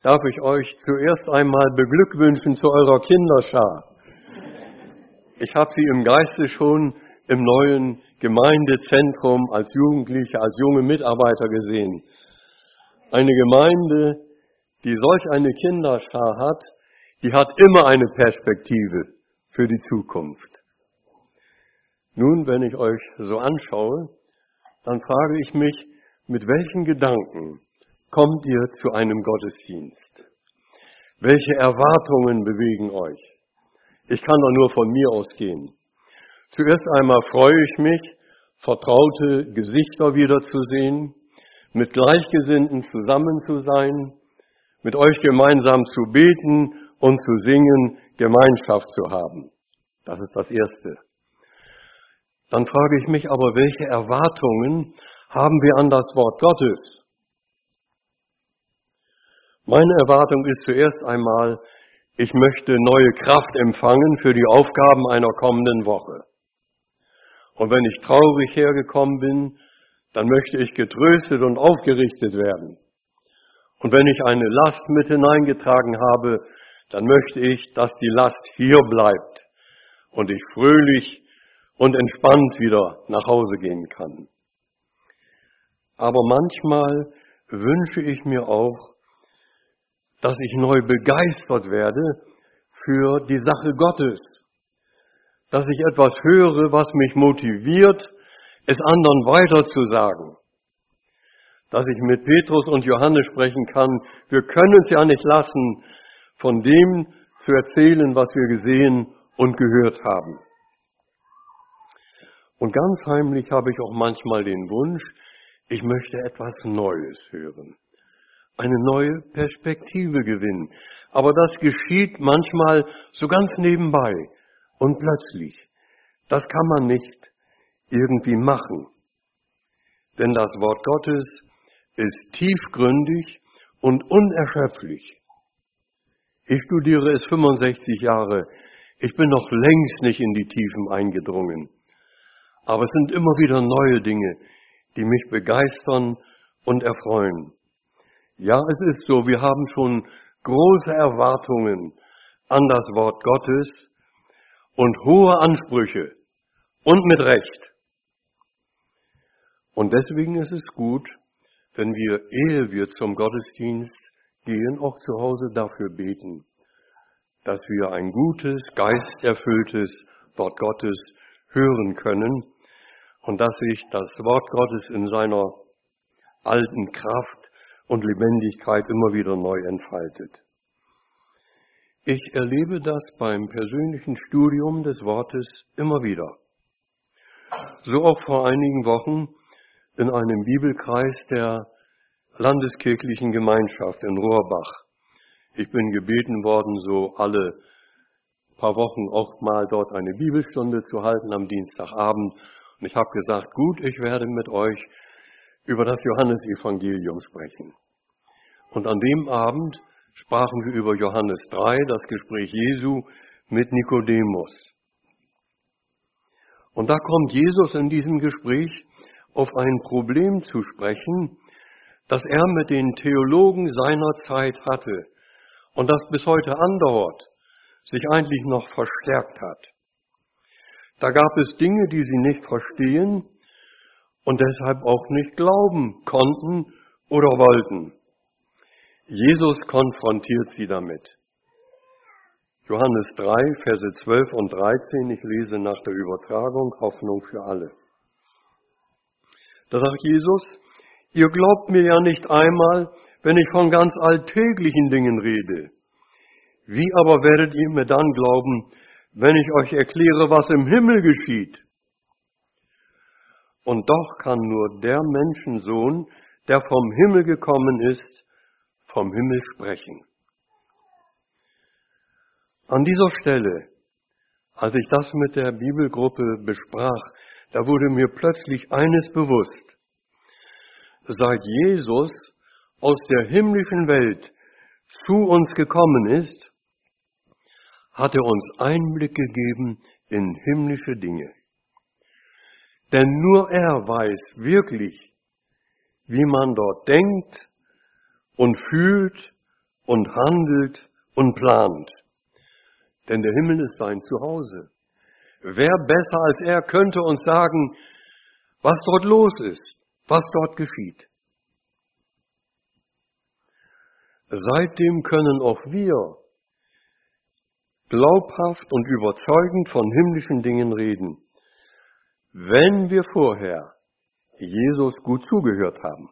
darf ich euch zuerst einmal beglückwünschen zu eurer Kinderschar. Ich habe sie im Geiste schon im neuen Gemeindezentrum als Jugendliche, als junge Mitarbeiter gesehen. Eine Gemeinde, die solch eine Kinderschar hat, die hat immer eine Perspektive für die Zukunft. Nun, wenn ich euch so anschaue, dann frage ich mich, mit welchen Gedanken kommt ihr zu einem Gottesdienst? Welche Erwartungen bewegen euch? Ich kann doch nur von mir ausgehen. Zuerst einmal freue ich mich, vertraute Gesichter wiederzusehen, mit Gleichgesinnten zusammen zu sein, mit euch gemeinsam zu beten und zu singen, Gemeinschaft zu haben. Das ist das Erste. Dann frage ich mich aber, welche Erwartungen haben wir an das Wort Gottes? Meine Erwartung ist zuerst einmal, ich möchte neue Kraft empfangen für die Aufgaben einer kommenden Woche. Und wenn ich traurig hergekommen bin, dann möchte ich getröstet und aufgerichtet werden. Und wenn ich eine Last mit hineingetragen habe, dann möchte ich, dass die Last hier bleibt und ich fröhlich und entspannt wieder nach Hause gehen kann. Aber manchmal wünsche ich mir auch, dass ich neu begeistert werde für die Sache Gottes. Dass ich etwas höre, was mich motiviert, es anderen weiterzusagen. Dass ich mit Petrus und Johannes sprechen kann, wir können es ja nicht lassen, von dem zu erzählen, was wir gesehen und gehört haben. Und ganz heimlich habe ich auch manchmal den Wunsch, ich möchte etwas Neues hören. Eine neue Perspektive gewinnen. Aber das geschieht manchmal so ganz nebenbei und plötzlich. Das kann man nicht irgendwie machen. Denn das Wort Gottes ist tiefgründig und unerschöpflich. Ich studiere es 65 Jahre. Ich bin noch längst nicht in die Tiefen eingedrungen. Aber es sind immer wieder neue Dinge, die mich begeistern und erfreuen. Ja, es ist so, wir haben schon große Erwartungen an das Wort Gottes und hohe Ansprüche und mit Recht. Und deswegen ist es gut, wenn wir, ehe wir zum Gottesdienst gehen, auch zu Hause dafür beten, dass wir ein gutes, geisterfülltes Wort Gottes hören können und dass sich das Wort Gottes in seiner alten Kraft und Lebendigkeit immer wieder neu entfaltet. Ich erlebe das beim persönlichen Studium des Wortes immer wieder. So auch vor einigen Wochen in einem Bibelkreis der Landeskirchlichen Gemeinschaft in Rohrbach. Ich bin gebeten worden, so alle paar Wochen auch mal dort eine Bibelstunde zu halten am Dienstagabend. Und ich habe gesagt, gut, ich werde mit euch über das Johannesevangelium sprechen. Und an dem Abend sprachen wir über Johannes 3, das Gespräch Jesu mit Nikodemus. Und da kommt Jesus in diesem Gespräch auf ein Problem zu sprechen, das er mit den Theologen seiner Zeit hatte und das bis heute andauert, sich eigentlich noch verstärkt hat. Da gab es Dinge, die sie nicht verstehen und deshalb auch nicht glauben konnten oder wollten. Jesus konfrontiert sie damit. Johannes 3, Verse 12 und 13, ich lese nach der Übertragung, Hoffnung für alle. Da sagt Jesus, ihr glaubt mir ja nicht einmal, wenn ich von ganz alltäglichen Dingen rede. Wie aber werdet ihr mir dann glauben, wenn ich euch erkläre, was im Himmel geschieht? Und doch kann nur der Menschensohn, der vom Himmel gekommen ist, vom Himmel sprechen. An dieser Stelle, als ich das mit der Bibelgruppe besprach, da wurde mir plötzlich eines bewusst. Seit Jesus aus der himmlischen Welt zu uns gekommen ist, hat er uns Einblick gegeben in himmlische Dinge. Denn nur er weiß wirklich, wie man dort denkt und fühlt und handelt und plant. Denn der Himmel ist sein Zuhause. Wer besser als er könnte uns sagen, was dort los ist, was dort geschieht. Seitdem können auch wir glaubhaft und überzeugend von himmlischen Dingen reden, wenn wir vorher Jesus gut zugehört haben.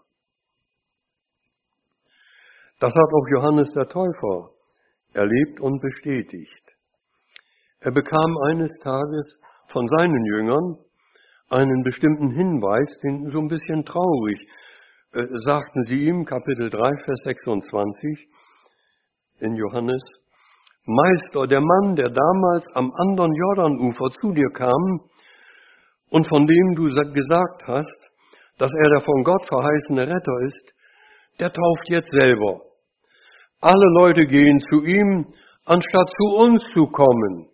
Das hat auch Johannes der Täufer erlebt und bestätigt. Er bekam eines Tages von seinen Jüngern einen bestimmten Hinweis, den so ein bisschen traurig, sagten sie ihm, Kapitel 3, Vers 26 in Johannes, Meister, der Mann, der damals am anderen Jordanufer zu dir kam und von dem du gesagt hast, dass er der von Gott verheißene Retter ist, der tauft jetzt selber. Alle Leute gehen zu ihm, anstatt zu uns zu kommen.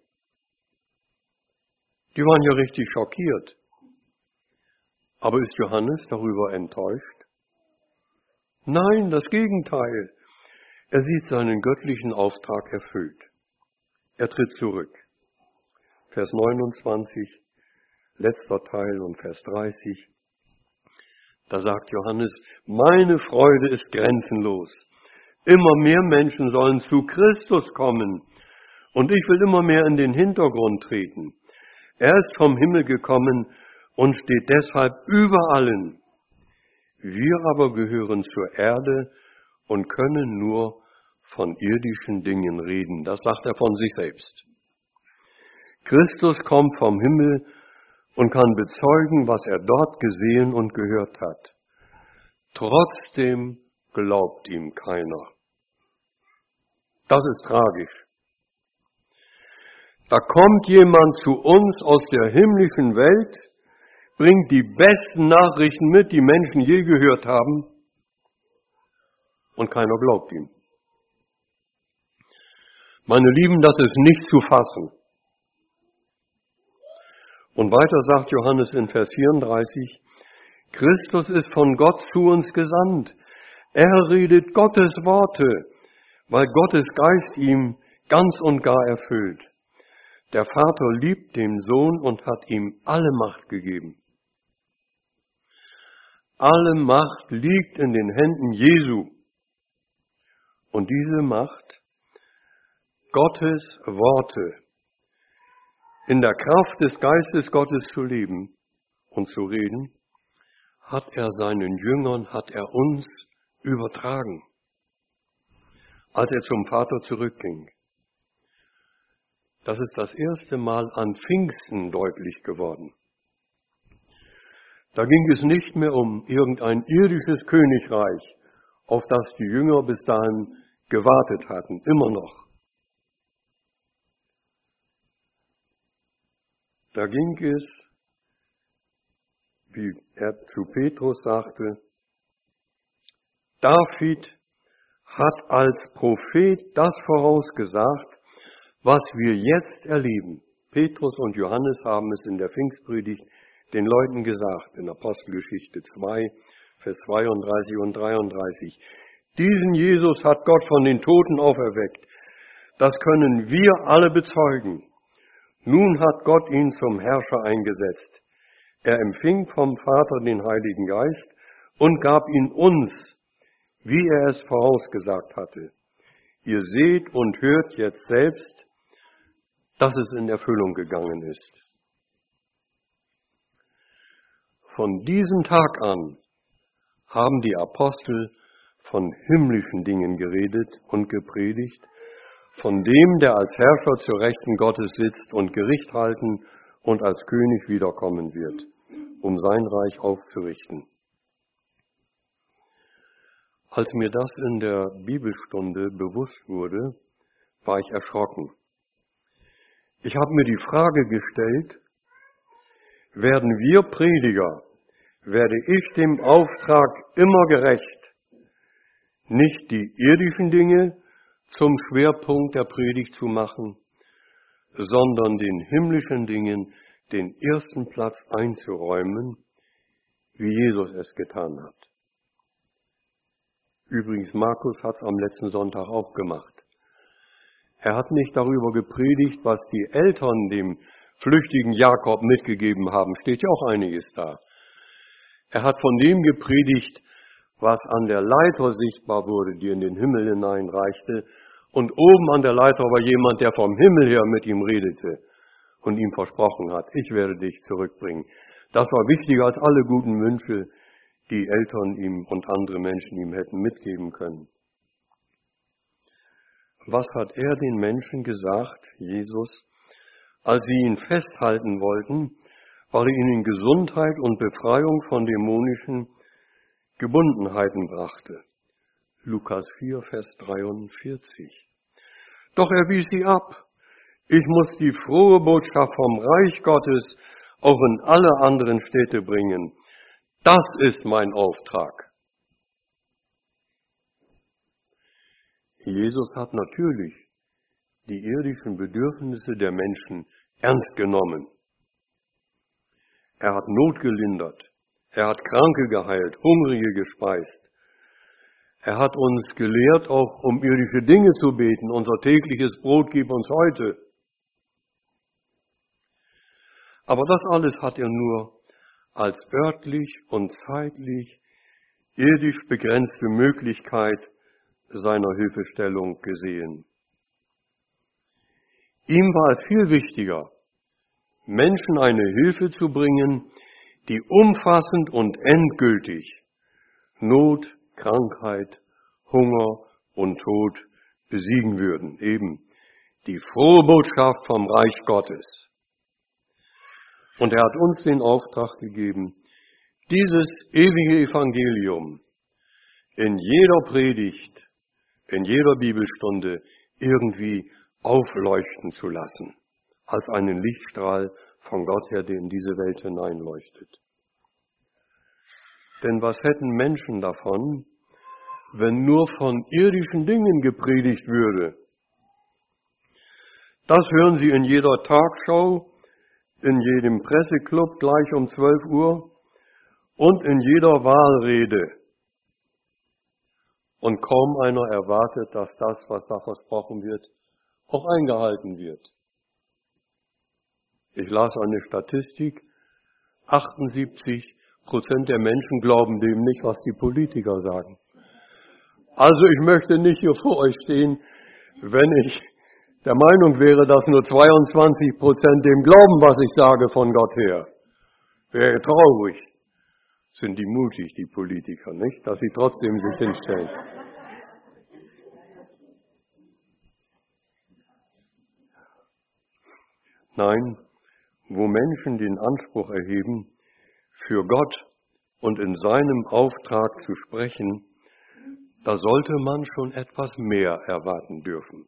Die waren ja richtig schockiert. Aber ist Johannes darüber enttäuscht? Nein, das Gegenteil. Er sieht seinen göttlichen Auftrag erfüllt. Er tritt zurück. Vers 29, letzter Teil und Vers 30. Da sagt Johannes, meine Freude ist grenzenlos. Immer mehr Menschen sollen zu Christus kommen und ich will immer mehr in den Hintergrund treten. Er ist vom Himmel gekommen und steht deshalb über allen. Wir aber gehören zur Erde und können nur von irdischen Dingen reden. Das sagt er von sich selbst. Christus kommt vom Himmel und kann bezeugen, was er dort gesehen und gehört hat. Trotzdem glaubt ihm keiner. Das ist tragisch. Da kommt jemand zu uns aus der himmlischen Welt, bringt die besten Nachrichten mit, die Menschen je gehört haben, und keiner glaubt ihm. Meine Lieben, das ist nicht zu fassen. Und weiter sagt Johannes in Vers 34, Christus ist von Gott zu uns gesandt. Er redet Gottes Worte, weil Gottes Geist ihm ganz und gar erfüllt. Der Vater liebt den Sohn und hat ihm alle Macht gegeben. Alle Macht liegt in den Händen Jesu. Und diese Macht, Gottes Worte, in der Kraft des Geistes Gottes zu leben und zu reden, hat er seinen Jüngern, hat er uns übertragen, als er zum Vater zurückging. Das ist das erste Mal an Pfingsten deutlich geworden. Da ging es nicht mehr um irgendein irdisches Königreich, auf das die Jünger bis dahin gewartet hatten, immer noch. Da ging es, wie er zu Petrus sagte, David hat als Prophet das vorausgesagt, was wir jetzt erleben. Petrus und Johannes haben es in der Pfingstpredigt den Leuten gesagt, in Apostelgeschichte 2, Vers 32 und 33. Diesen Jesus hat Gott von den Toten auferweckt. Das können wir alle bezeugen. Nun hat Gott ihn zum Herrscher eingesetzt. Er empfing vom Vater den Heiligen Geist und gab ihn uns, wie er es vorausgesagt hatte. Ihr seht und hört jetzt selbst, dass es in Erfüllung gegangen ist. Von diesem Tag an haben die Apostel von himmlischen Dingen geredet und gepredigt, von dem, der als Herrscher zur Rechten Gottes sitzt und Gericht halten und als König wiederkommen wird, um sein Reich aufzurichten. Als mir das in der Bibelstunde bewusst wurde, war ich erschrocken. Ich habe mir die Frage gestellt, werden wir Prediger, werde ich dem Auftrag immer gerecht, nicht die irdischen Dinge zum Schwerpunkt der Predigt zu machen, sondern den himmlischen Dingen den ersten Platz einzuräumen, wie Jesus es getan hat. Übrigens, Markus hat es am letzten Sonntag auch gemacht. Er hat nicht darüber gepredigt, was die Eltern dem flüchtigen Jakob mitgegeben haben. Steht ja auch einiges da. Er hat von dem gepredigt, was an der Leiter sichtbar wurde, die in den Himmel hineinreichte. Und oben an der Leiter war jemand, der vom Himmel her mit ihm redete und ihm versprochen hat, ich werde dich zurückbringen. Das war wichtiger als alle guten Wünsche, die Eltern ihm und andere Menschen ihm hätten mitgeben können. Was hat er den Menschen gesagt, Jesus, als sie ihn festhalten wollten, weil er ihnen Gesundheit und Befreiung von dämonischen Gebundenheiten brachte? Lukas 4, Vers 43. Doch er wies sie ab. Ich muss die frohe Botschaft vom Reich Gottes auch in alle anderen Städte bringen. Das ist mein Auftrag. Jesus hat natürlich die irdischen Bedürfnisse der Menschen ernst genommen. Er hat Not gelindert. Er hat Kranke geheilt, Hungrige gespeist. Er hat uns gelehrt, auch um irdische Dinge zu beten. Unser tägliches Brot gib uns heute. Aber das alles hat er nur als örtlich und zeitlich irdisch begrenzte Möglichkeit seiner Hilfestellung gesehen. Ihm war es viel wichtiger, Menschen eine Hilfe zu bringen, die umfassend und endgültig Not, Krankheit, Hunger und Tod besiegen würden. Eben die frohe Botschaft vom Reich Gottes. Und er hat uns den Auftrag gegeben, dieses ewige Evangelium in jeder Predigt, in jeder Bibelstunde irgendwie aufleuchten zu lassen, als einen Lichtstrahl von Gott her, der in diese Welt hineinleuchtet. Denn was hätten Menschen davon, wenn nur von irdischen Dingen gepredigt würde? Das hören Sie in jeder Talkshow, in jedem Presseclub gleich um 12 Uhr und in jeder Wahlrede. Und kaum einer erwartet, dass das, was da versprochen wird, auch eingehalten wird. Ich las eine Statistik, 78% der Menschen glauben dem nicht, was die Politiker sagen. Also ich möchte nicht hier vor euch stehen, wenn ich der Meinung wäre, dass nur 22% dem glauben, was ich sage von Gott her. Wäre traurig. Sind die mutig, die Politiker, nicht? Dass sie trotzdem sich hinstellen. Nein, wo Menschen den Anspruch erheben, für Gott und in seinem Auftrag zu sprechen, da sollte man schon etwas mehr erwarten dürfen.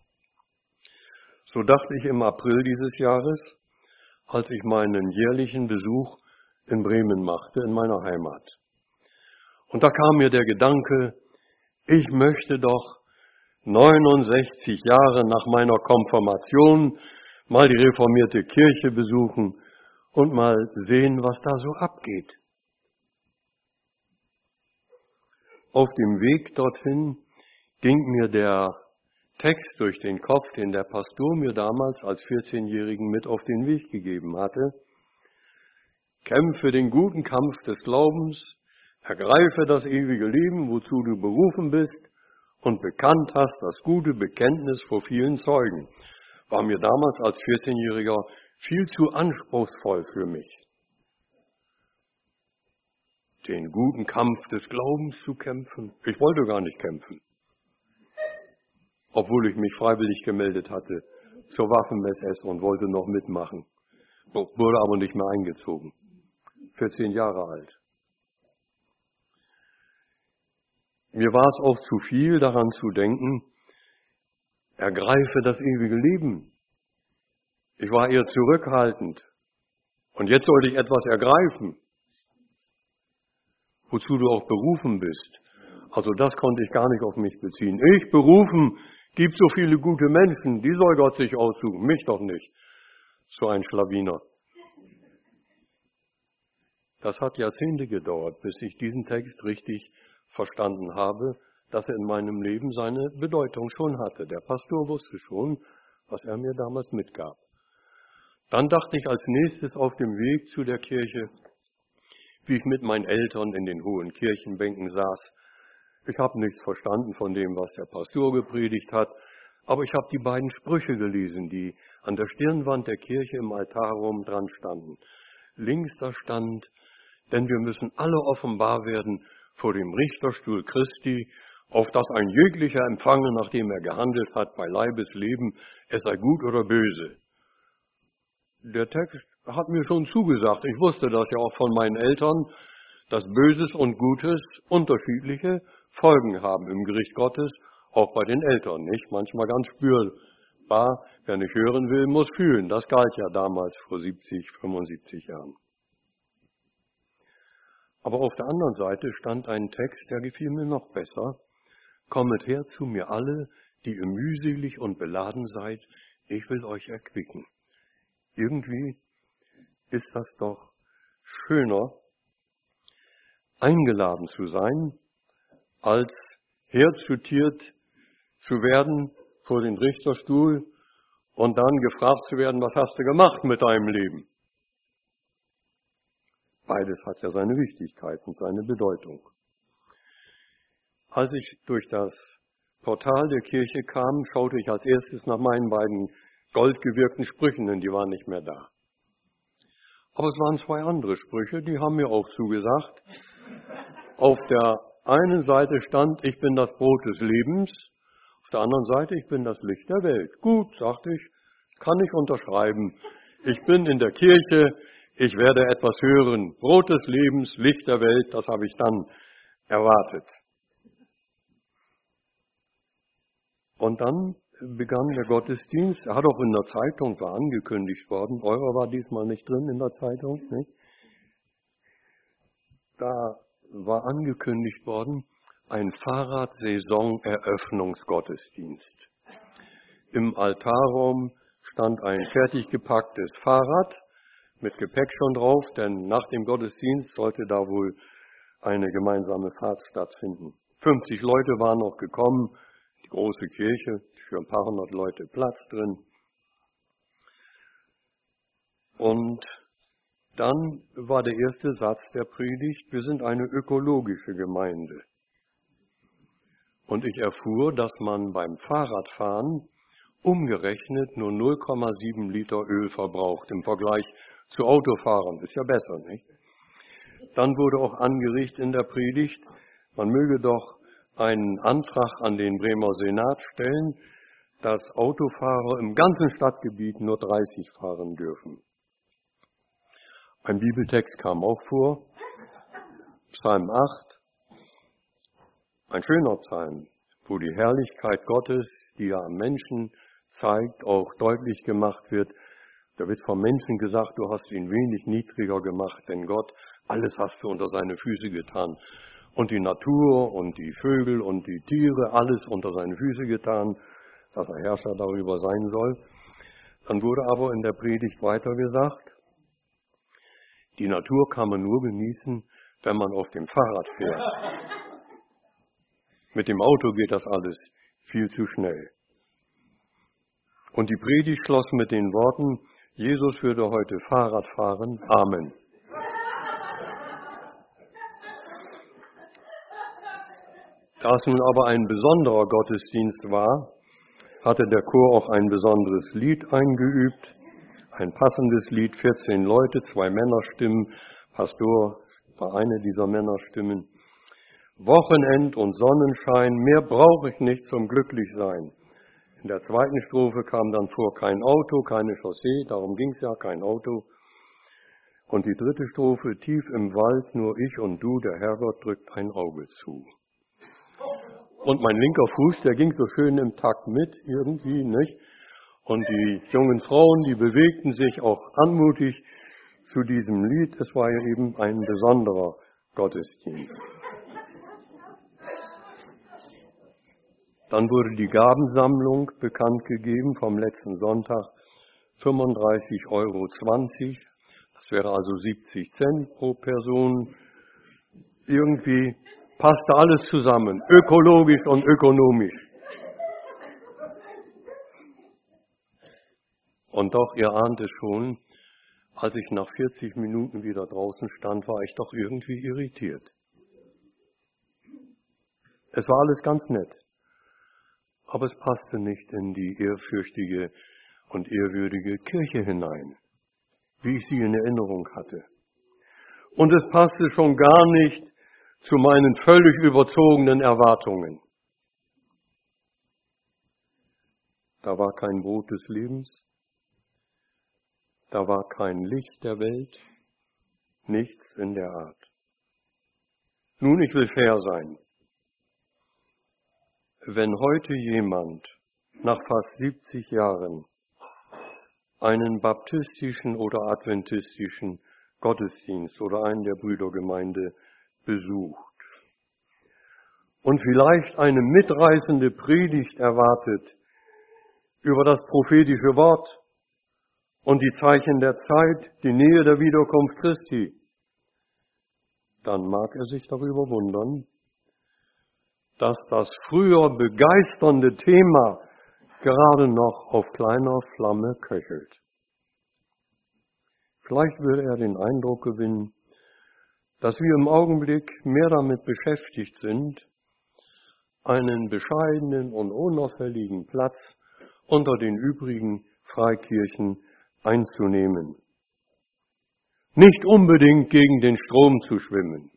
So dachte ich im April dieses Jahres, als ich meinen jährlichen Besuch in Bremen machte, in meiner Heimat. Und da kam mir der Gedanke, ich möchte doch 69 Jahre nach meiner Konfirmation mal die reformierte Kirche besuchen und mal sehen, was da so abgeht. Auf dem Weg dorthin ging mir der Text durch den Kopf, den der Pastor mir damals als 14-Jährigen mit auf den Weg gegeben hatte. Kämpfe den guten Kampf des Glaubens, ergreife das ewige Leben, wozu du berufen bist und bekannt hast das gute Bekenntnis vor vielen Zeugen. War mir damals als 14-Jähriger viel zu anspruchsvoll für mich. Den guten Kampf des Glaubens zu kämpfen. Ich wollte gar nicht kämpfen. Obwohl ich mich freiwillig gemeldet hatte zur Waffen-SS und wollte noch mitmachen. Wurde aber nicht mehr eingezogen. 14 Jahre alt. Mir war es auch zu viel, daran zu denken, ergreife das ewige Leben. Ich war eher zurückhaltend. Und jetzt sollte ich etwas ergreifen, wozu du auch berufen bist. Also das konnte ich gar nicht auf mich beziehen. Ich berufen, gibt so viele gute Menschen, die soll Gott sich aussuchen, mich doch nicht. So ein Schlawiner. Das hat Jahrzehnte gedauert, bis ich diesen Text richtig verstanden habe dass er in meinem Leben seine Bedeutung schon hatte. Der Pastor wusste schon, was er mir damals mitgab. Dann dachte ich als nächstes auf dem Weg zu der Kirche, wie ich mit meinen Eltern in den hohen Kirchenbänken saß. Ich habe nichts verstanden von dem, was der Pastor gepredigt hat, aber ich habe die beiden Sprüche gelesen, die an der Stirnwand der Kirche im Altarraum dran standen. Links da stand, denn wir müssen alle offenbar werden vor dem Richterstuhl Christi, auf dass ein jeglicher empfange, nachdem er gehandelt hat, bei Leibesleben, es sei gut oder böse. Der Text hat mir schon zugesagt. Ich wusste das ja auch von meinen Eltern, dass Böses und Gutes unterschiedliche Folgen haben im Gericht Gottes, auch bei den Eltern, nicht? Manchmal ganz spürbar. Wer nicht hören will, muss fühlen. Das galt ja damals vor 70, 75 Jahren. Aber auf der anderen Seite stand ein Text, der gefiel mir noch besser. Kommet her zu mir alle, die ihr mühselig und beladen seid, ich will euch erquicken. Irgendwie ist das doch schöner, eingeladen zu sein, als herzutiert zu werden vor den Richterstuhl und dann gefragt zu werden, was hast du gemacht mit deinem Leben? Beides hat ja seine Wichtigkeit und seine Bedeutung. Als ich durch das Portal der Kirche kam, schaute ich als erstes nach meinen beiden goldgewirkten Sprüchen, denn die waren nicht mehr da. Aber es waren zwei andere Sprüche, die haben mir auch zugesagt. Auf der einen Seite stand, ich bin das Brot des Lebens, auf der anderen Seite, ich bin das Licht der Welt. Gut, sagte ich, kann ich unterschreiben. Ich bin in der Kirche, ich werde etwas hören. Brot des Lebens, Licht der Welt, das habe ich dann erwartet. Und dann begann der Gottesdienst. Er hat auch in der Zeitung, war angekündigt worden. Eurer war diesmal nicht drin in der Zeitung, nicht? Da war angekündigt worden, ein Fahrradsaison-Eröffnungsgottesdienst. Im Altarraum stand ein fertig gepacktes Fahrrad mit Gepäck schon drauf, denn nach dem Gottesdienst sollte da wohl eine gemeinsame Fahrt stattfinden. 50 Leute waren noch gekommen, die große Kirche, für ein paar hundert Leute Platz drin. Und dann war der erste Satz der Predigt, wir sind eine ökologische Gemeinde. Und ich erfuhr, dass man beim Fahrradfahren umgerechnet nur 0,7 Liter Öl verbraucht im Vergleich zu Autofahrern. Ist ja besser, nicht? Dann wurde auch angeregt in der Predigt, man möge doch einen Antrag an den Bremer Senat stellen, dass Autofahrer im ganzen Stadtgebiet nur 30 fahren dürfen. Ein Bibeltext kam auch vor, Psalm 8, ein schöner Psalm, wo die Herrlichkeit Gottes, die er am Menschen zeigt, auch deutlich gemacht wird. Da wird vom Menschen gesagt, du hast ihn wenig niedriger gemacht, denn Gott, alles hast du unter seine Füße getan. Und die Natur und die Vögel und die Tiere, alles unter seine Füße getan, dass er Herrscher darüber sein soll. Dann wurde aber in der Predigt weiter gesagt, die Natur kann man nur genießen, wenn man auf dem Fahrrad fährt. Mit dem Auto geht das alles viel zu schnell. Und die Predigt schloss mit den Worten, Jesus würde heute Fahrrad fahren. Amen. Da es nun aber ein besonderer Gottesdienst war, hatte der Chor auch ein besonderes Lied eingeübt. Ein passendes Lied, 14 Leute, 2 Männerstimmen. Pastor war eine dieser Männerstimmen. Wochenend und Sonnenschein, mehr brauche ich nicht zum Glücklichsein. In der zweiten Strophe kam dann vor, kein Auto, keine Chaussee, darum ging es ja, kein Auto. Und die dritte Strophe, tief im Wald, nur ich und du, der Herrgott drückt ein Auge zu. Und mein linker Fuß, der ging so schön im Takt mit, irgendwie, nicht? Und die jungen Frauen, die bewegten sich auch anmutig zu diesem Lied. Es war ja eben ein besonderer Gottesdienst. Dann wurde die Gabensammlung bekannt gegeben vom letzten Sonntag, 35,20 €. Das wäre also 70 Cent pro Person. Irgendwie passte alles zusammen, ökologisch und ökonomisch. Und doch, ihr ahnt es schon, als ich nach 40 Minuten wieder draußen stand, war ich doch irgendwie irritiert. Es war alles ganz nett, aber es passte nicht in die ehrfürchtige und ehrwürdige Kirche hinein, wie ich sie in Erinnerung hatte. Und es passte schon gar nicht zu meinen völlig überzogenen Erwartungen. Da war kein Brot des Lebens, da war kein Licht der Welt, nichts in der Art. Nun, ich will fair sein. Wenn heute jemand nach fast 70 Jahren einen baptistischen oder adventistischen Gottesdienst oder einen der Brüdergemeinde besucht und vielleicht eine mitreißende Predigt erwartet über das prophetische Wort und die Zeichen der Zeit, die Nähe der Wiederkunft Christi, dann mag er sich darüber wundern, dass das früher begeisternde Thema gerade noch auf kleiner Flamme köchelt. Vielleicht würde er den Eindruck gewinnen, dass wir im Augenblick mehr damit beschäftigt sind, einen bescheidenen und unauffälligen Platz unter den übrigen Freikirchen einzunehmen. Nicht unbedingt gegen den Strom zu schwimmen.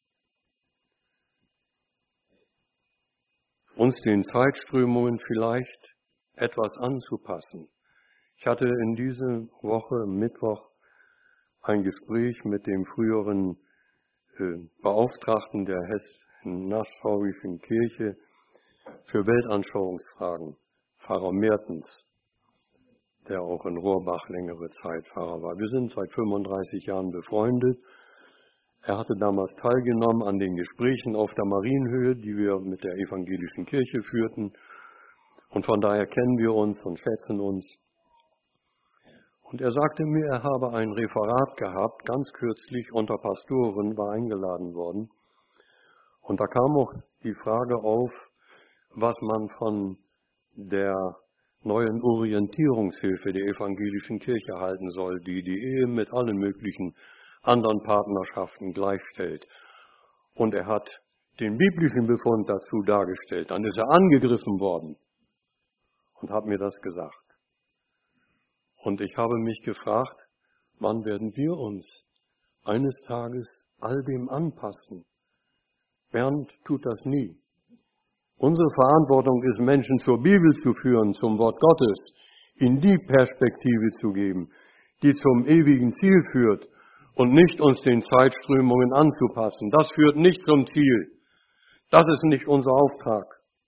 Uns den Zeitströmungen vielleicht etwas anzupassen. Ich hatte in dieser Woche, Mittwoch, ein Gespräch mit dem früheren Beauftragten der Hessisch-Nassauischen Kirche für Weltanschauungsfragen, Pfarrer Mertens, der auch in Rohrbach längere Zeit Pfarrer war. Wir sind seit 35 Jahren befreundet. Er hatte damals teilgenommen an den Gesprächen auf der Marienhöhe, die wir mit der evangelischen Kirche führten. Und von daher kennen wir uns und schätzen uns. Und er sagte mir, er habe ein Referat gehabt, ganz kürzlich unter Pastoren, war eingeladen worden. Und da kam auch die Frage auf, was man von der neuen Orientierungshilfe der evangelischen Kirche halten soll, die die Ehe mit allen möglichen anderen Partnerschaften gleichstellt. Und er hat den biblischen Befund dazu dargestellt. Dann ist er angegriffen worden und hat mir das gesagt. Und ich habe mich gefragt, wann werden wir uns eines Tages all dem anpassen? Bernd tut das nie. Unsere Verantwortung ist, Menschen zur Bibel zu führen, zum Wort Gottes, ihnen die Perspektive zu geben, die zum ewigen Ziel führt und nicht uns den Zeitströmungen anzupassen. Das führt nicht zum Ziel. Das ist nicht unser Auftrag.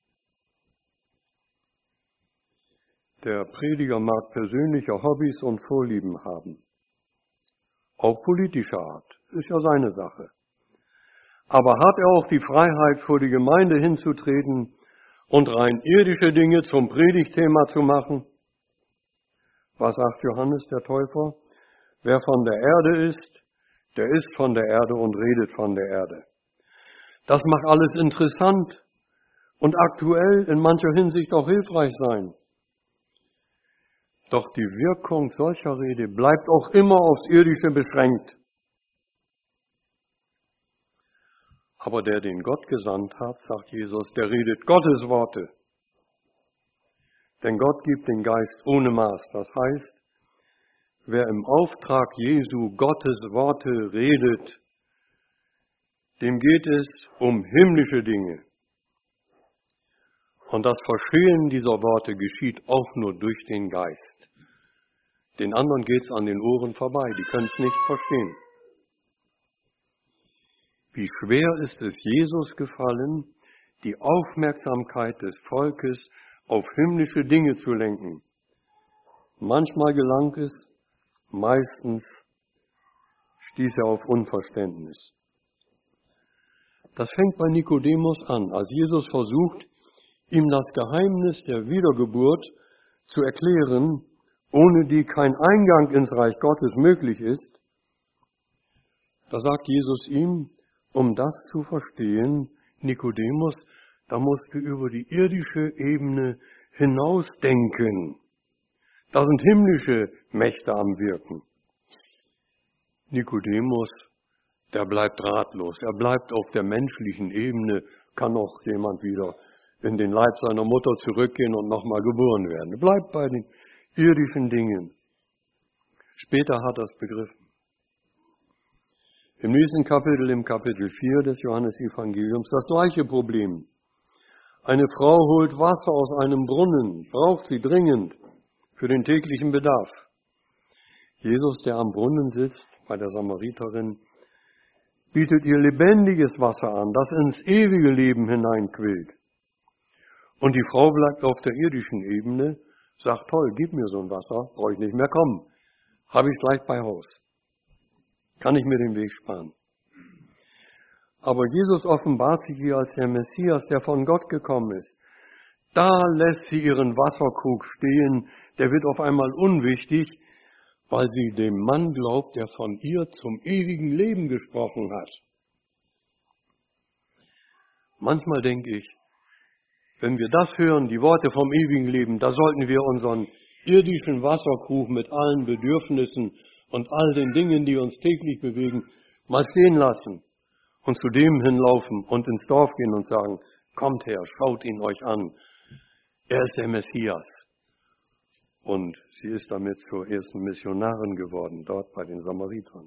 Der Prediger mag persönliche Hobbys und Vorlieben haben. Auch politischer Art. Ist ja seine Sache. Aber hat er auch die Freiheit, vor die Gemeinde hinzutreten und rein irdische Dinge zum Predigtthema zu machen? Was sagt Johannes der Täufer? Wer von der Erde ist, der ist von der Erde und redet von der Erde. Das mag alles interessant und aktuell in mancher Hinsicht auch hilfreich sein. Doch die Wirkung solcher Rede bleibt auch immer aufs Irdische beschränkt. Aber der den Gott gesandt hat, sagt Jesus, der redet Gottes Worte. Denn Gott gibt den Geist ohne Maß. Das heißt, wer im Auftrag Jesu Gottes Worte redet, dem geht es um himmlische Dinge. Und das Verstehen dieser Worte geschieht auch nur durch den Geist. Den anderen geht es an den Ohren vorbei, die können es nicht verstehen. Wie schwer ist es Jesus gefallen, die Aufmerksamkeit des Volkes auf himmlische Dinge zu lenken. Manchmal gelang es, meistens stieß er auf Unverständnis. Das fängt bei Nikodemus an, als Jesus versucht, ihm das Geheimnis der Wiedergeburt zu erklären, ohne die kein Eingang ins Reich Gottes möglich ist. Da sagt Jesus ihm, um das zu verstehen, Nikodemus, da musst du über die irdische Ebene hinausdenken. Da sind himmlische Mächte am Wirken. Nikodemus, der bleibt ratlos. Er bleibt auf der menschlichen Ebene. Kann auch jemand wieder in den Leib seiner Mutter zurückgehen und nochmal geboren werden. Er bleibt bei den irdischen Dingen. Später hat er es begriffen. Im nächsten Kapitel, im Kapitel 4 des Johannesevangeliums, das gleiche Problem. Eine Frau holt Wasser aus einem Brunnen, braucht sie dringend für den täglichen Bedarf. Jesus, der am Brunnen sitzt, bei der Samariterin, bietet ihr lebendiges Wasser an, das ins ewige Leben hineinquillt. Und die Frau bleibt auf der irdischen Ebene, sagt, toll, gib mir so ein Wasser, brauche ich nicht mehr kommen. Habe ich es gleich bei Haus. Kann ich mir den Weg sparen. Aber Jesus offenbart sich hier als der Messias, der von Gott gekommen ist. Da lässt sie ihren Wasserkrug stehen, der wird auf einmal unwichtig, weil sie dem Mann glaubt, der von ihr zum ewigen Leben gesprochen hat. Manchmal denke ich, wenn wir das hören, die Worte vom ewigen Leben, da sollten wir unseren irdischen Wasserkrug mit allen Bedürfnissen und all den Dingen, die uns täglich bewegen, mal stehen lassen und zu dem hinlaufen und ins Dorf gehen und sagen, kommt her, schaut ihn euch an. Er ist der Messias. Und sie ist damit zur ersten Missionarin geworden, dort bei den Samaritern.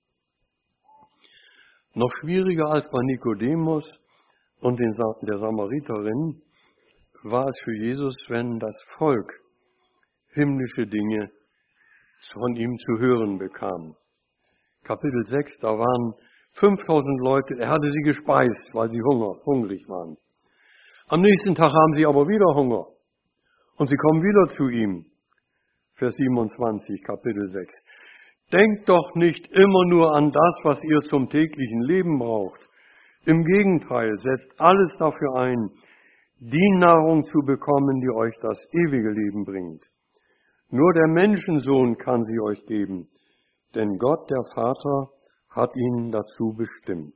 Noch schwieriger als bei Nikodemus und der Samariterin war es für Jesus, wenn das Volk himmlische Dinge von ihm zu hören bekam. Kapitel 6, da waren 5000 Leute, er hatte sie gespeist, weil sie hungrig waren. Am nächsten Tag haben sie aber wieder Hunger und sie kommen wieder zu ihm. Vers 27, Kapitel 6. Denkt doch nicht immer nur an das, was ihr zum täglichen Leben braucht. Im Gegenteil, setzt alles dafür ein, die Nahrung zu bekommen, die euch das ewige Leben bringt. Nur der Menschensohn kann sie euch geben, denn Gott, der Vater, hat ihn dazu bestimmt.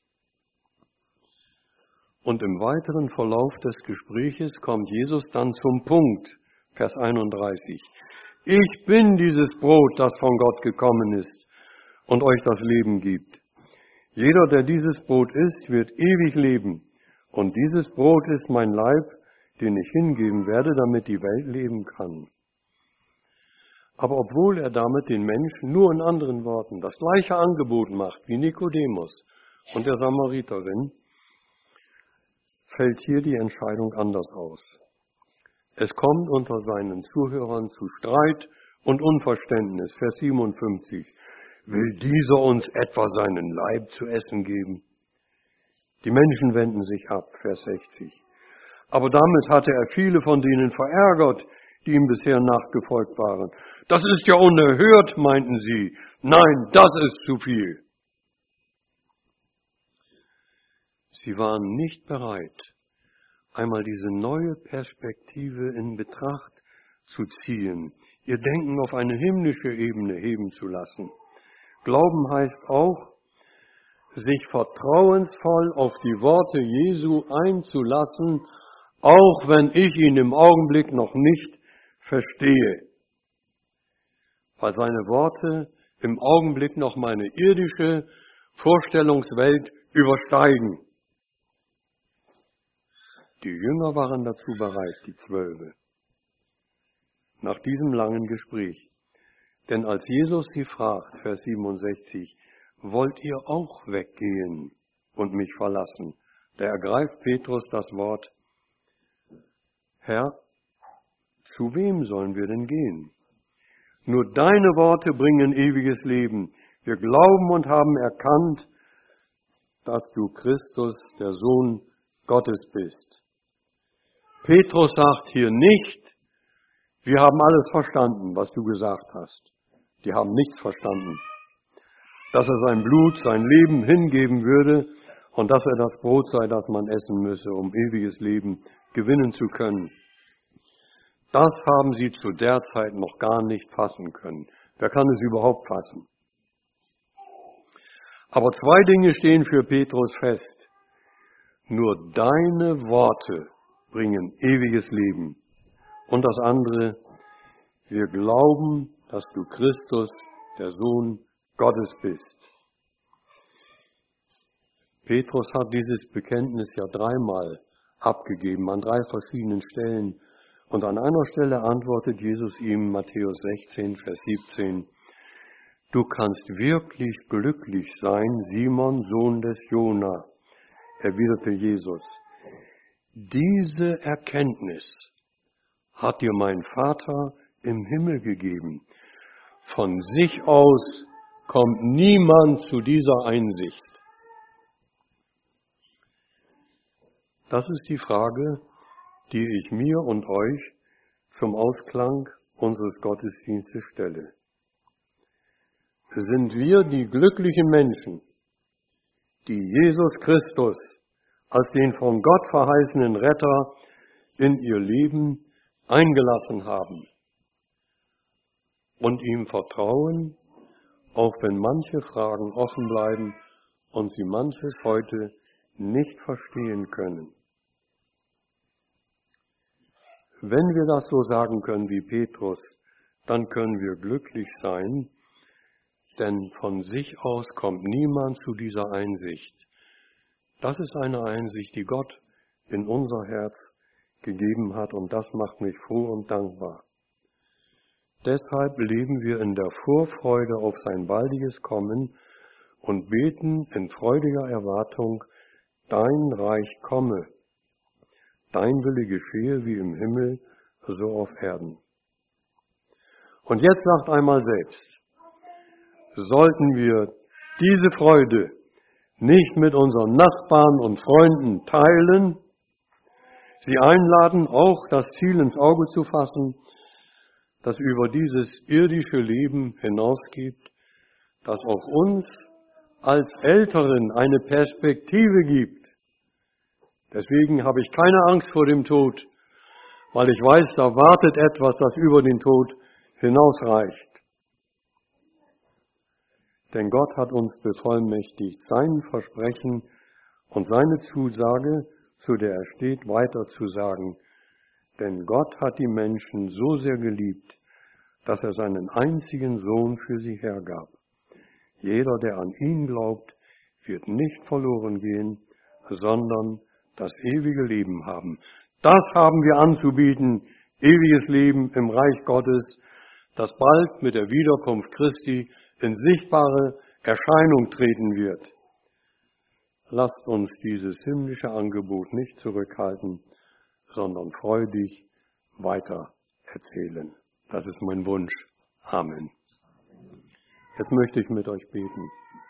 Und im weiteren Verlauf des Gespräches kommt Jesus dann zum Punkt, Vers 31. Ich bin dieses Brot, das von Gott gekommen ist und euch das Leben gibt. Jeder, der dieses Brot isst, wird ewig leben. Und dieses Brot ist mein Leib, den ich hingeben werde, damit die Welt leben kann. Aber obwohl er damit den Menschen nur in anderen Worten das gleiche Angebot macht wie Nikodemus und der Samariterin, fällt hier die Entscheidung anders aus. Es kommt unter seinen Zuhörern zu Streit und Unverständnis. Vers 57. Will dieser uns etwa seinen Leib zu essen geben? Die Menschen wenden sich ab. Vers 60. Aber damit hatte er viele von denen verärgert, die ihm bisher nachgefolgt waren. Das ist ja unerhört, meinten sie. Nein, das ist zu viel. Sie waren nicht bereit, einmal diese neue Perspektive in Betracht zu ziehen, ihr Denken auf eine himmlische Ebene heben zu lassen. Glauben heißt auch, sich vertrauensvoll auf die Worte Jesu einzulassen, auch wenn ich ihn im Augenblick noch nicht verstehe. Weil seine Worte im Augenblick noch meine irdische Vorstellungswelt übersteigen. Die Jünger waren dazu bereit, die 12. Nach diesem langen Gespräch. Denn als Jesus sie fragt, Vers 67, wollt ihr auch weggehen und mich verlassen? Da ergreift Petrus das Wort, Herr, zu wem sollen wir denn gehen? Nur deine Worte bringen ewiges Leben. Wir glauben und haben erkannt, dass du Christus, der Sohn Gottes bist. Petrus sagt hier nicht, wir haben alles verstanden, was du gesagt hast. Die haben nichts verstanden. Dass er sein Blut, sein Leben hingeben würde und dass er das Brot sei, das man essen müsse, um ewiges Leben gewinnen zu können. Das haben sie zu der Zeit noch gar nicht fassen können. Wer kann es überhaupt fassen? Aber 2 Dinge stehen für Petrus fest. Nur deine Worte bringen ewiges Leben. Und das andere, wir glauben, dass du Christus, der Sohn Gottes bist. Petrus hat dieses Bekenntnis ja dreimal abgegeben, an 3 verschiedenen Stellen. Und an einer Stelle antwortet Jesus ihm, Matthäus 16, Vers 17, du kannst wirklich glücklich sein, Simon, Sohn des Jona, erwiderte Jesus. Diese Erkenntnis hat dir mein Vater im Himmel gegeben. Von sich aus kommt niemand zu dieser Einsicht. Das ist die Frage, die ich mir und euch zum Ausklang unseres Gottesdienstes stelle. Sind wir die glücklichen Menschen, die Jesus Christus als den von Gott verheißenen Retter in ihr Leben eingelassen haben und ihm vertrauen, auch wenn manche Fragen offen bleiben und sie manches heute nicht verstehen können? Wenn wir das so sagen können wie Petrus, dann können wir glücklich sein, denn von sich aus kommt niemand zu dieser Einsicht. Das ist eine Einsicht, die Gott in unser Herz gegeben hat, und das macht mich froh und dankbar. Deshalb leben wir in der Vorfreude auf sein baldiges Kommen und beten in freudiger Erwartung, dein Reich komme, dein Wille geschehe wie im Himmel, so auf Erden. Und jetzt sagt einmal selbst, sollten wir diese Freude nicht mit unseren Nachbarn und Freunden teilen, sie einladen, auch das Ziel ins Auge zu fassen, das über dieses irdische Leben hinausgeht, das auch uns als Älteren eine Perspektive gibt. Deswegen habe ich keine Angst vor dem Tod, weil ich weiß, da wartet etwas, das über den Tod hinausreicht. Denn Gott hat uns bevollmächtigt, sein Versprechen und seine Zusage, zu der er steht, weiterzusagen. Denn Gott hat die Menschen so sehr geliebt, dass er seinen einzigen Sohn für sie hergab. Jeder, der an ihn glaubt, wird nicht verloren gehen, sondern das ewige Leben haben. Das haben wir anzubieten, ewiges Leben im Reich Gottes, das bald mit der Wiederkunft Christi in sichtbare Erscheinung treten wird. Lasst uns dieses himmlische Angebot nicht zurückhalten, sondern freudig weiter erzählen. Das ist mein Wunsch. Amen. Jetzt möchte ich mit euch beten.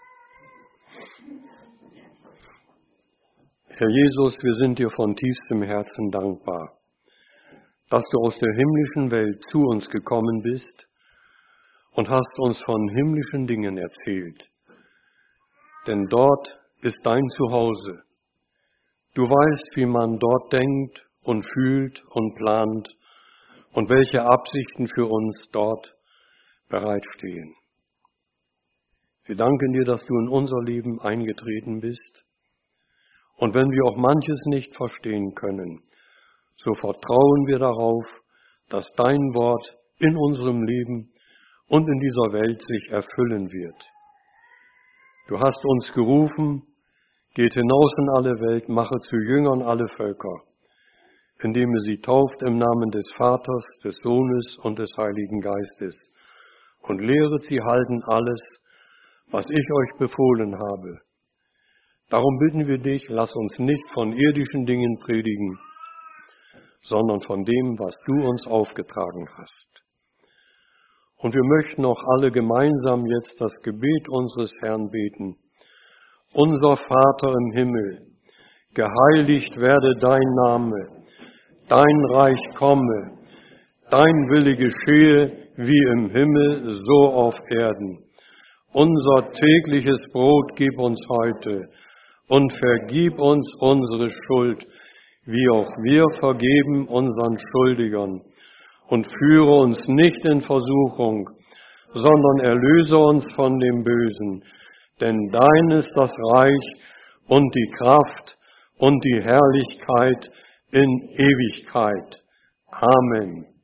Herr Jesus, wir sind dir von tiefstem Herzen dankbar, dass du aus der himmlischen Welt zu uns gekommen bist und hast uns von himmlischen Dingen erzählt. Denn dort ist dein Zuhause. Du weißt, wie man dort denkt und fühlt und plant und welche Absichten für uns dort bereitstehen. Wir danken dir, dass du in unser Leben eingetreten bist. Und wenn wir auch manches nicht verstehen können, so vertrauen wir darauf, dass dein Wort in unserem Leben und in dieser Welt sich erfüllen wird. Du hast uns gerufen, geht hinaus in alle Welt, mache zu Jüngern alle Völker, indem ihr sie tauft im Namen des Vaters, des Sohnes und des Heiligen Geistes und lehret sie halten alles, was ich euch befohlen habe. Darum bitten wir dich, lass uns nicht von irdischen Dingen predigen, sondern von dem, was du uns aufgetragen hast. Und wir möchten auch alle gemeinsam jetzt das Gebet unseres Herrn beten. Unser Vater im Himmel, geheiligt werde dein Name, dein Reich komme, dein Wille geschehe wie im Himmel, so auf Erden. Unser tägliches Brot gib uns heute und vergib uns unsere Schuld, wie auch wir vergeben unseren Schuldigern. Und führe uns nicht in Versuchung, sondern erlöse uns von dem Bösen. Denn dein ist das Reich und die Kraft und die Herrlichkeit in Ewigkeit. Amen.